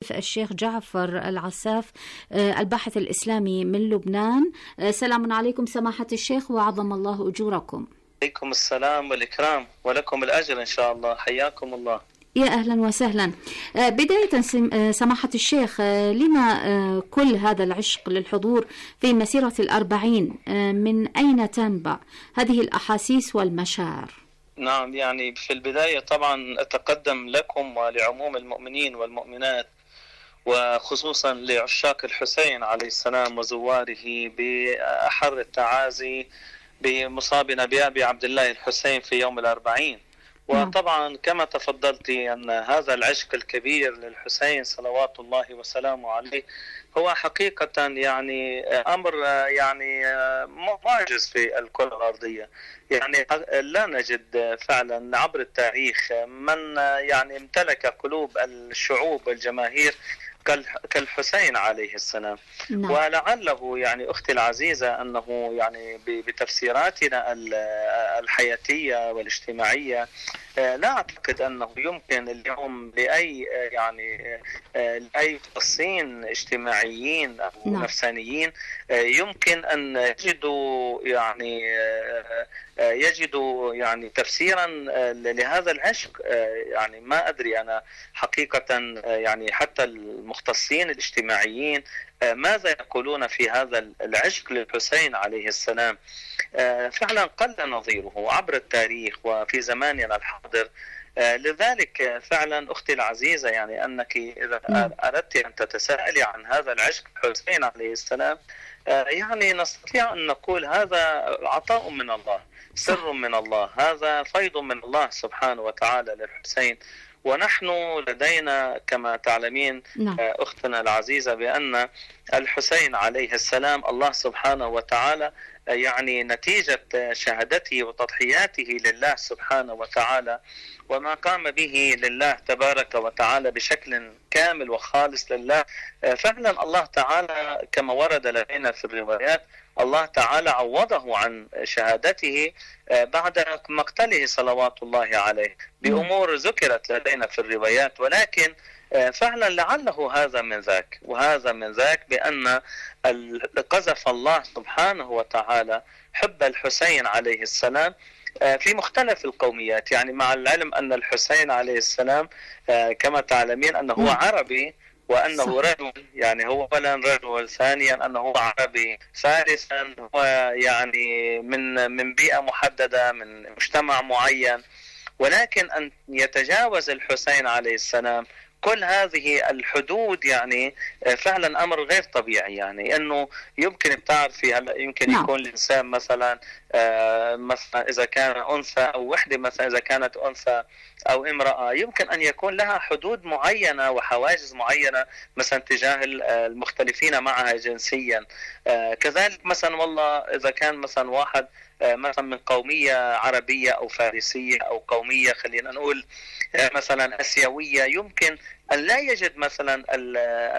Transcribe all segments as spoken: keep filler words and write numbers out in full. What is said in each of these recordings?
الحديث الشيخ جعفر العساف الباحث الإسلامي من لبنان. سلام عليكم سماحة الشيخ وعظم الله أجوركم. عليكم السلام والإكرام ولكم الأجر إن شاء الله. حياكم الله. يا أهلا وسهلا. بداية سماحة الشيخ، لما كل هذا العشق للحضور في مسيرة الأربعين؟ من أين تنبع هذه الأحاسيس والمشاعر؟ نعم، يعني في البداية طبعا أتقدم لكم ولعموم المؤمنين والمؤمنات وخصوصا لعشاق الحسين عليه السلام وزواره بأحر التعازي بمصابنا بأبي عبد الله الحسين في يوم الأربعين. وطبعا كما تفضلتي أن هذا العشق الكبير للحسين صلوات الله وسلامه عليه هو حقيقة يعني أمر يعني معجز في الكرة الأرضية. يعني لا نجد فعلا عبر التاريخ من يعني امتلك قلوب الشعوب والجماهير كالحسين عليه السلام. نعم. ولعله يعني أختي العزيزة أنه يعني بتفسيراتنا الحياتية والاجتماعية لا أعتقد أنه يمكن اليوم لأي يعني لأي مختصين اجتماعيين أو نعم. نفسانيين يمكن أن يجدوا يعني يجدوا يعني تفسيرا لهذا العشق. يعني ما أدري أنا حقيقة يعني حتى المختصين الاجتماعيين ماذا يقولون في هذا العشق للحسين عليه السلام. فعلا قل نظيره عبر التاريخ وفي زماننا الحاضر. لذلك فعلا أختي العزيزة يعني أنك إذا أردت أن تتساءلي عن هذا العشق الحسين عليه السلام يعني نستطيع أن نقول هذا عطاء من الله، سر من الله، هذا فيض من الله سبحانه وتعالى للحسين. ونحن لدينا كما تعلمين نعم. أختنا العزيزة بأن الحسين عليه السلام الله سبحانه وتعالى يعني نتيجة شهادته وتضحياته لله سبحانه وتعالى وما قام به لله تبارك وتعالى بشكل كامل وخالص لله. فعلا الله تعالى كما ورد لدينا في الروايات الله تعالى عوضه عن شهادته بعد مقتله صلوات الله عليه بأمور ذكرت لدينا في الروايات. ولكن فعلا لعله هذا من ذاك وهذا من ذاك بأن قذف الله سبحانه وتعالى حب الحسين عليه السلام في مختلف القوميات. يعني مع العلم أن الحسين عليه السلام كما تعلمين أنه هو عربي وأنه رجل، يعني هو أولا رجل، ثانيا أنه عربي، ثالثا هو يعني من من بيئة محددة من مجتمع معين. ولكن أن يتجاوز الحسين عليه السلام كل هذه الحدود يعني فعلا أمر غير طبيعي. يعني أنه يمكن بتعرفي هلا يمكن يكون الإنسان مثلا مثلا إذا كان أنثى أو وحدة مثلا إذا كانت أنثى أو امرأة يمكن أن يكون لها حدود معينة وحواجز معينة مثلا تجاه المختلفين معها جنسيا. كذلك مثلا والله إذا كان مثلا واحد مثلا من قومية عربية أو فارسية أو قومية خلينا نقول مثلا آسيوية يمكن أن لا يجد مثلا ال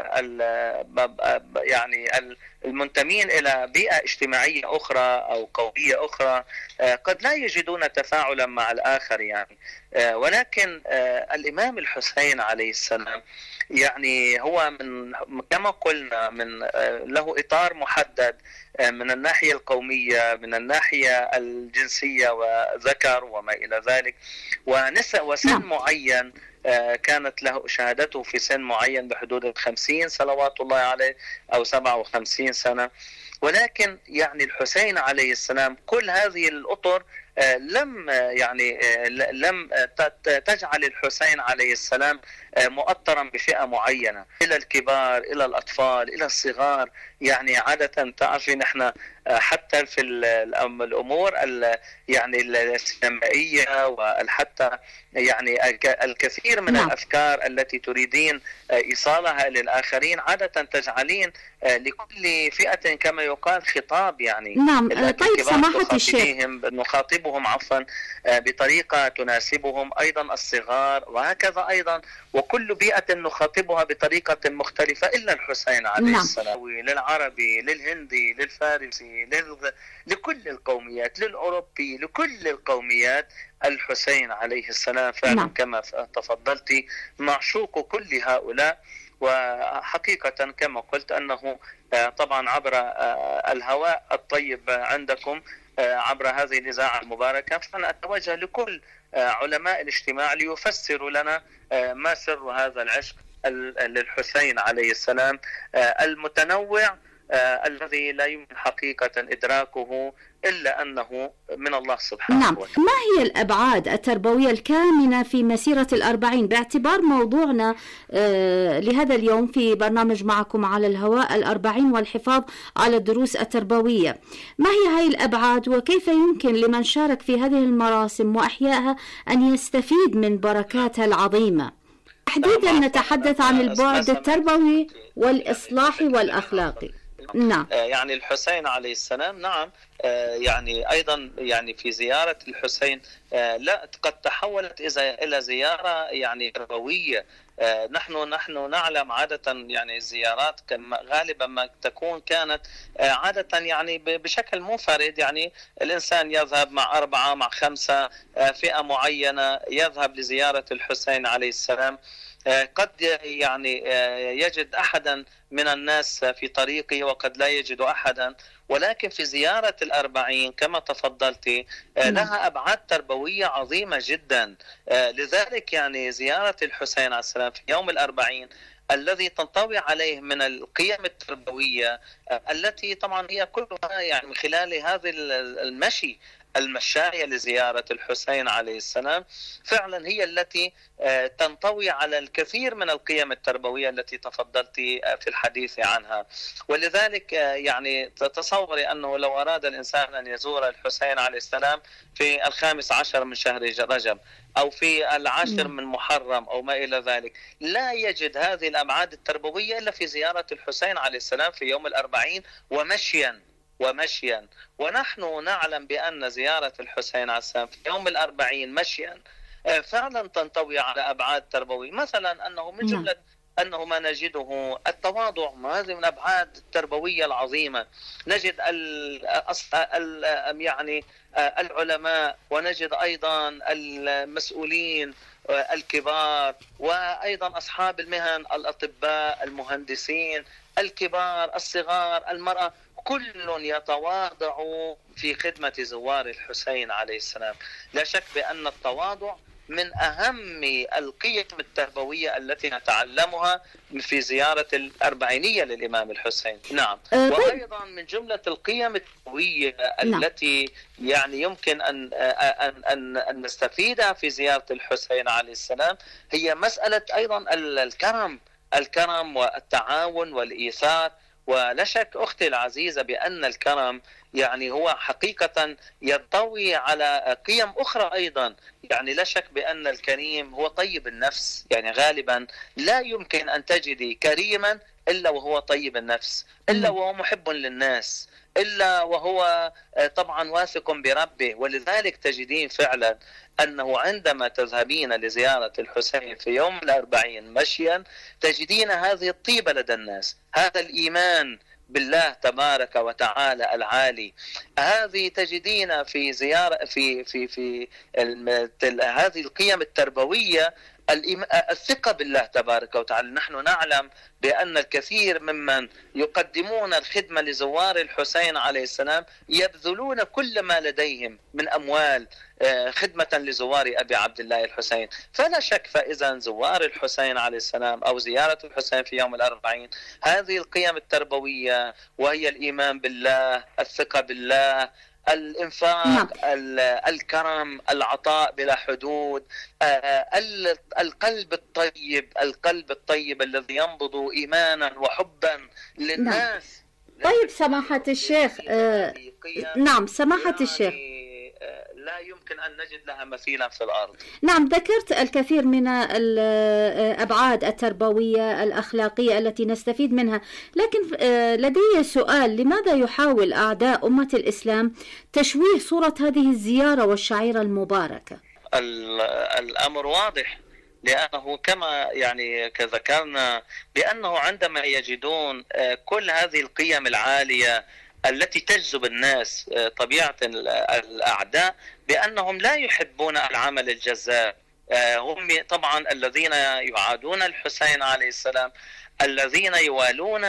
ال يعني المنتمين إلى بيئة اجتماعية أخرى أو قومية أخرى قد لا يجدون تفاعلا مع الآخر يعني. ولكن الإمام الحسين عليه السلام يعني هو من كما قلنا من له إطار محدد من الناحية القومية من الناحية الجنسية وذكر وما إلى ذلك ونساء وسن معين كانت له شهادته في سن معين بحدود الخمسين صلوات الله عليه أو سبعة وخمسين سنة. ولكن يعني الحسين عليه السلام كل هذه الأطر لم يعني لم تجعل الحسين عليه السلام مؤطرا بفئة معينة إلى الكبار إلى الأطفال إلى الصغار. يعني عادة تعرفين نحن حتى في الأمور يعني السينمائية وحتى يعني الكثير من نعم. الأفكار التي تريدين إيصالها للآخرين عادة تجعلين لكل فئة كما يقال خطاب يعني نعم. طيب سماحة الشيخ نخاطبهم عفوا بطريقة تناسبهم أيضا الصغار وهكذا أيضا وكل بيئة نخاطبها بطريقة مختلفة إلا الحسين عليه نعم. السلام للعربي للهندي للفارسي لل... لكل القوميات للأوروبي لكل القوميات الحسين عليه السلام فعلا نعم. كما تفضلتي معشوق كل هؤلاء. وحقيقة كما قلت أنه طبعا عبر الهواء الطيب عندكم عبر هذه الإذاعة المباركة، فأنا أتوجه لكل علماء الاجتماع ليفسروا لنا ما سر هذا العشق للحسين عليه السلام المتنوع الذي لا يمكن حقيقة إدراكه إلا أنه من الله سبحانه نعم. وتعالى. ما هي الأبعاد التربوية الكامنة في مسيرة الأربعين باعتبار موضوعنا آه لهذا اليوم في برنامج معكم على الهواء الأربعين والحفاظ على الدروس التربوية؟ ما هي هاي الأبعاد وكيف يمكن لمن شارك في هذه المراسم وأحيائها أن يستفيد من بركاتها العظيمة؟ تحديدا نتحدث عن البعد التربوي والإصلاحي والأخلاقي. نعم. يعني الحسين عليه السلام نعم يعني أيضا يعني في زيارة الحسين لا قد تحولت إلى زيارة يعني تربوية. نحن نحن نعلم عادة يعني الزيارات غالبا ما تكون كانت عادة يعني بشكل منفرد، يعني الإنسان يذهب مع أربعة مع خمسة فئة معينة يذهب لزيارة الحسين عليه السلام. قد يعني يجد أحدا من الناس في طريقه وقد لا يجد أحدا، ولكن في زيارة الأربعين كما تفضلت لها أبعاد تربوية عظيمة جدا. لذلك يعني زيارة الحسين عليه السلام في يوم الأربعين الذي تنطوي عليه من القيم التربوية التي طبعا هي كلها يعني من خلال هذا المشي المشاية لزيارة الحسين عليه السلام فعلا هي التي تنطوي على الكثير من القيم التربوية التي تفضلت في الحديث عنها. ولذلك يعني تصوري أنه لو أراد الإنسان أن يزور الحسين عليه السلام في الخامس عشر من شهر رجب أو في العاشر من محرم أو ما إلى ذلك لا يجد هذه الأبعاد التربوية إلا في زيارة الحسين عليه السلام في يوم الأربعين ومشيا ومشيا. ونحن نعلم بأن زيارة الحسين عليه السلام في يوم الأربعين مشيا فعلا تنطوي على أبعاد تربوية، مثلا أنه من جملة أنه ما نجده التواضع، هذه من الأبعاد التربوية العظيمة. نجد ال ال يعني العلماء ونجد أيضا المسؤولين الكبار وأيضا أصحاب المهن الأطباء المهندسين الكبار الصغار المرأة كل يتواضع في خدمة زوار الحسين عليه السلام. لا شك بأن التواضع من أهم القيم التربوية التي نتعلمها في زيارة الأربعينية للإمام الحسين. نعم. وأيضا من جملة القيم التربوية التي يعني يمكن أن أن أن, أن نستفيدها في زيارة الحسين عليه السلام هي مسألة أيضا الكرم الكرم والتعاون والإيثار. ولا شك أختي العزيزة بأن الكرم يعني هو حقيقة ينطوي على قيم أخرى أيضا. يعني لا شك بأن الكريم هو طيب النفس، يعني غالبا لا يمكن أن تجدي كريما إلا وهو طيب النفس، إلا وهو محب للناس، إلا وهو طبعا واثق بربه. ولذلك تجدين فعلا أنه عندما تذهبين لزيارة الحسين في يوم الأربعين مشيا تجدين هذه الطيبة لدى الناس، هذا الإيمان بالله تبارك وتعالى العالي، هذه تجدين في زيارة في في في هذه القيم التربوية الثقة بالله تبارك وتعالى. نحن نعلم بأن الكثير ممن يقدمون الخدمة لزوار الحسين عليه السلام يبذلون كل ما لديهم من أموال خدمة لزوار أبي عبد الله الحسين. فلا شك فإذا زوار الحسين عليه السلام أو زيارة الحسين في يوم الأربعين هذه القيم التربوية وهي الإيمان بالله، الثقة بالله، الإنفاق، نعم. الكرم، العطاء بلا حدود، القلب الطيب القلب الطيب الذي ينبض إيمانا وحبا للناس. نعم. طيب سماحة الشيخ آه نعم سماحة يعني الشيخ لا يمكن أن نجد لها مثيلا في الأرض. نعم ذكرت الكثير من الأبعاد التربوية الأخلاقية التي نستفيد منها، لكن لدي سؤال: لماذا يحاول أعداء أمة الإسلام تشويه صورة هذه الزيارة والشعيرة المباركة؟ الأمر واضح، لأنه كما يعني كذكرنا بأنه عندما يجدون كل هذه القيم العالية التي تجذب الناس، طبيعة الأعداء بأنهم لا يحبون العمل الجزاء، هم طبعا الذين يعادون الحسين عليه السلام الذين يوالون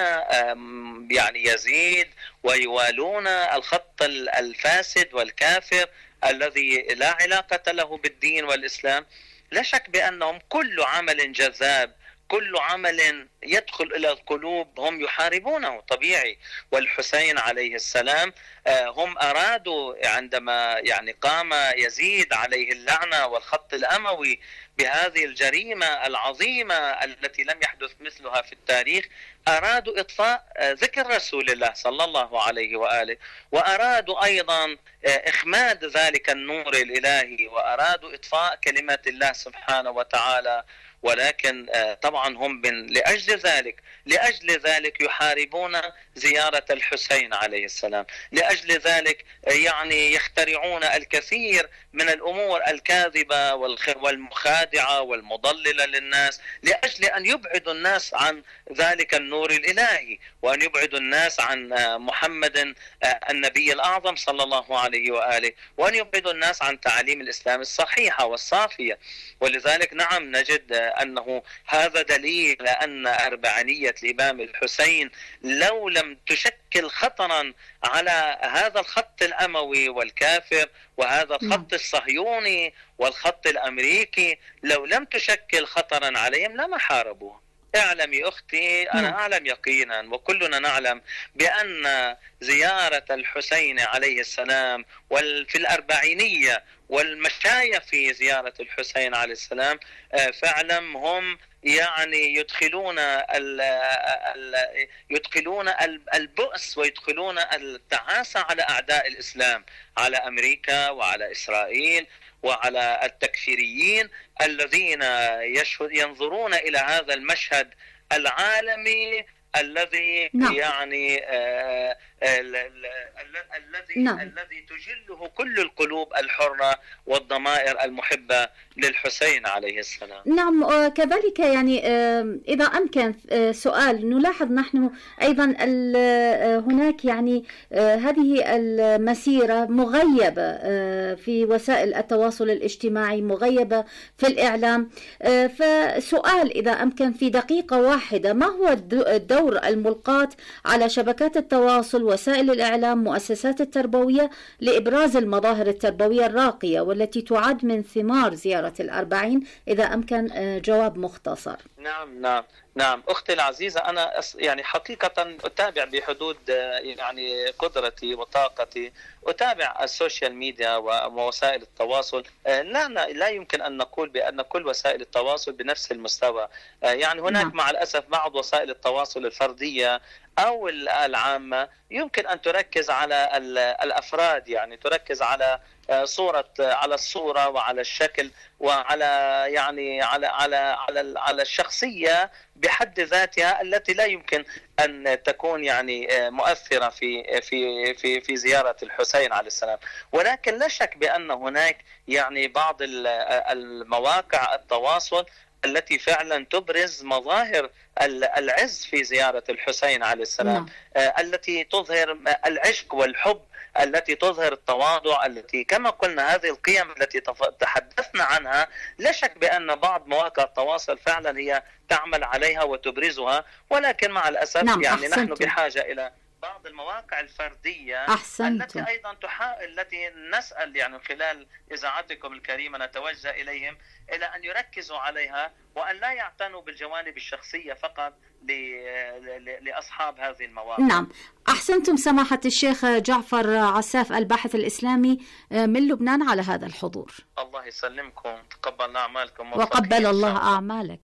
يعني يزيد ويوالون الخط الفاسد والكافر الذي لا علاقة له بالدين والإسلام، لا شك بأنهم كل عمل جذاب، كل عمل يدخل إلى القلوب هم يحاربونه طبيعي. والحسين عليه السلام هم أرادوا عندما يعني قام يزيد عليه اللعنة والخط الأموي بهذه الجريمة العظيمة التي لم يحدث مثلها في التاريخ، أرادوا إطفاء ذكر رسول الله صلى الله عليه وآله، وأرادوا أيضا إخماد ذلك النور الإلهي، وأرادوا إطفاء كلمة الله سبحانه وتعالى. ولكن طبعا هم من لأجل ذلك لأجل ذلك يحاربون زيارة الحسين عليه السلام، لأجل ذلك يعني يخترعون الكثير من الأمور الكاذبة والمخادعة والمضللة للناس، لأجل أن يبعدوا الناس عن ذلك النور الإلهي، وأن يبعدوا الناس عن محمد النبي الأعظم صلى الله عليه وآله، وأن يبعدوا الناس عن تعاليم الإسلام الصحيحة والصافية. ولذلك نعم نجد أنه هذا دليل أن أربعينية الإمام الحسين لو لم تشكل خطرا على هذا الخط الأموي والكافر وهذا الخط الصهيوني والخط الأمريكي، لو لم تشكل خطرا عليهم لما حاربوه. اعلمي أختي، أنا أعلم يقينا وكلنا نعلم بأن زيارة الحسين عليه السلام وفي الأربعينية والمشايخ في زيارة الحسين عليه السلام فعلا هم يعني يدخلون ال ال يدخلون البؤس ويدخلون التعاسة على أعداء الإسلام، على أمريكا وعلى إسرائيل وعلى التكفيريين الذين ينظرون إلى هذا المشهد العالمي الذي نعم. يعني آه الذي نعم. الذي تجله كل القلوب الحرة والضمائر المحبة للحسين عليه السلام. نعم، كذلك يعني إذا أمكن سؤال، نلاحظ نحن أيضا هناك يعني هذه المسيرة مغيبة في وسائل التواصل الاجتماعي، مغيبة في الإعلام. فسؤال إذا أمكن في دقيقة واحدة، ما هو الدور الملقاة على شبكات التواصل، وسائل الإعلام، مؤسسات التربوية لإبراز المظاهر التربوية الراقية والتي تعد من ثمار زيارة الأربعين؟ إذا أمكن جواب مختصر. نعم نعم نعم أختي العزيزة، أنا يعني حقيقة أتابع بحدود يعني قدرتي وطاقتي، أتابع السوشيال ميديا ووسائل التواصل. لا لا يمكن أن نقول بأن كل وسائل التواصل بنفس المستوى، يعني هناك نعم. مع الأسف بعض وسائل التواصل الفردية أو العامة يمكن أن تركز على الأفراد، يعني تركز على صورة على الصورة وعلى الشكل وعلى يعني على على على على الشخصية بحد ذاتها التي لا يمكن أن تكون يعني مؤثرة في في في في زيارة الحسين عليه السلام. ولكن لا شك بأن هناك يعني بعض المواقع التواصل التي فعلا تبرز مظاهر العز في زيارة الحسين عليه السلام، آه التي تظهر العشق والحب، التي تظهر التواضع، التي كما قلنا هذه القيم التي تحدثنا عنها. لا شك بأن بعض مواقع التواصل فعلا هي تعمل عليها وتبرزها، ولكن مع الأسف نعم يعني أحسنت. نحن بحاجة إلى بعض المواقع الفردية أحسنت. التي أيضا تحاول التي نسأل يعني خلال إذاعتكم الكريمة نتوجه إليهم إلى أن يركزوا عليها وأن لا يعتنوا بالجوانب الشخصية فقط لأصحاب هذه المواقع. نعم أحسنتم سماحة الشيخ جعفر عساف الباحث الإسلامي من لبنان على هذا الحضور. الله يسلمكم، تقبل أعمالكم وقبل الله أعمالك.